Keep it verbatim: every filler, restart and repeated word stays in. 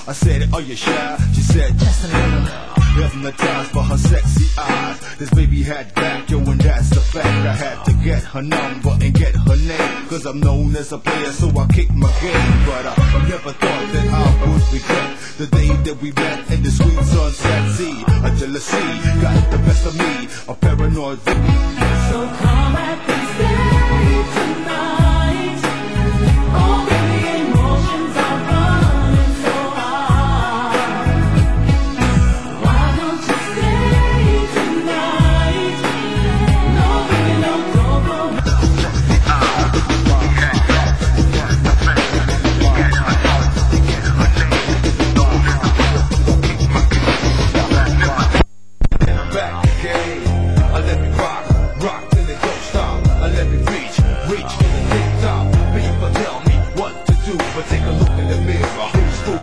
I said, are you shy? She said, just a little. Hypnotized by her sexy eyes. This baby had back, yo, and that's a fact. I had to get her number and get her name, cause I'm known as a player, so I kick my game. But I never thought that I would regret the day that we met in the sweet sunset. See, a jealousy got the best of me, a paranoid. So come and